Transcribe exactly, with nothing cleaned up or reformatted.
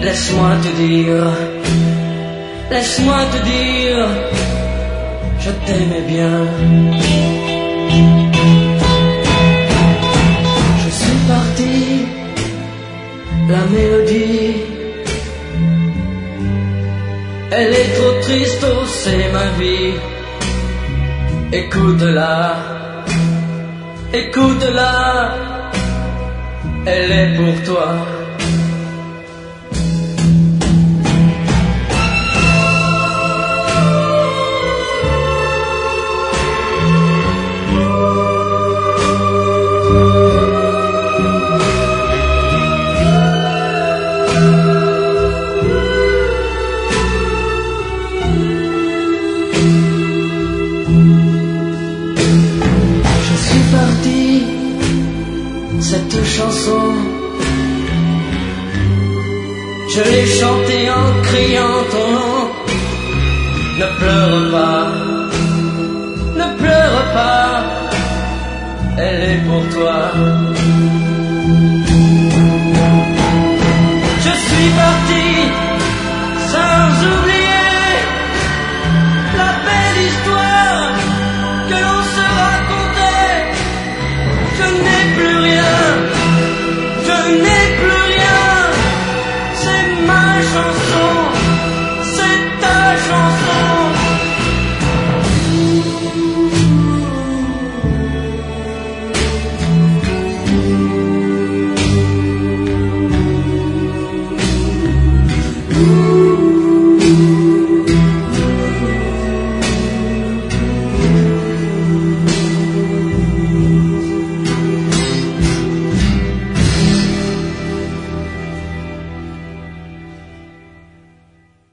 Laisse-moi te dire, laisse-moi te dire, je t'aimais bien. Je suis parti, la mélodie, elle est trop triste, oh c'est ma vie. Écoute-la, écoute-la, elle est pour toi. Cette chanson, je l'ai chantée en criant ton nom. Ne pleure pas, ne pleure pas, elle est pour toi. Je suis parti sans oublier la belle histoire que l'on se racontait. Je n'ai plus rien, je n'ai